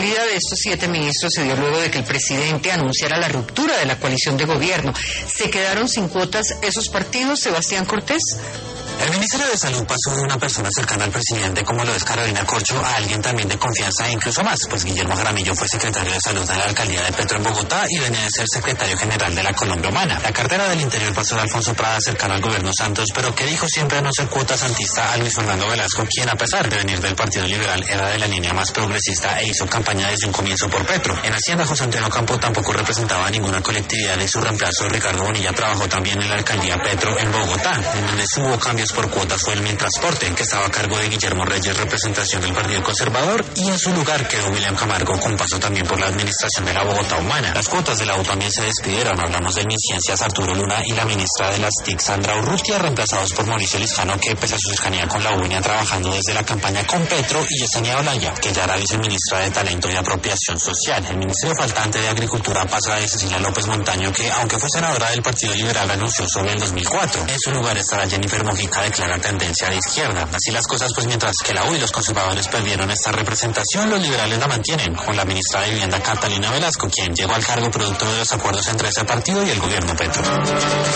salida de estos 7 ministros se dio luego de que el presidente anunciara la ruptura de la coalición de gobierno. ¿Se quedaron sin cuotas esos partidos, Sebastián Cortés? El Ministerio de Salud pasó de una persona cercana al presidente, como lo es Carolina Corcho, a alguien también de confianza e incluso más, pues Guillermo Jaramillo fue secretario de Salud de la alcaldía de Petro en Bogotá y venía de ser secretario general de la Colombia Humana. La cartera del Interior pasó de Alfonso Prada, cercano al gobierno Santos, pero que dijo siempre a no ser cuota santista a Luis Fernando Velasco, quien a pesar de venir del Partido Liberal era de la línea más progresista e hizo campaña desde un comienzo por Petro. En Hacienda, José Antonio Campo tampoco representaba a ninguna colectividad y su reemplazo, Ricardo Bonilla, trabajó también en la alcaldía Petro en Bogotá, en donde hubo cambios por cuotas fue el Mientransporte, que estaba a cargo de Guillermo Reyes, representación del Partido Conservador, y en su lugar quedó William Camargo, con paso también por la administración de la Bogotá Humana. Las cuotas de la U también se despidieron. Hablamos del MinCiencias Arturo Luna y la ministra de las TIC Sandra Urrutia, reemplazados por Mauricio Lizcano, que pese a su cercanía con la U venía trabajando desde la campaña con Petro, y Yesenia Olaya, que ya era viceministra de Talento y Apropiación Social. El ministerio faltante de Agricultura pasa de Cecilia López Montaño, que aunque fue senadora del Partido Liberal renunció sobre el 2004. En su lugar estará Jennifer Mojica, declara tendencia de izquierda. Así las cosas, pues mientras que la U y los conservadores perdieron esta representación, los liberales la mantienen, con la ministra de Vivienda Catalina Velasco, quien llegó al cargo producto de los acuerdos entre ese partido y el gobierno Petro.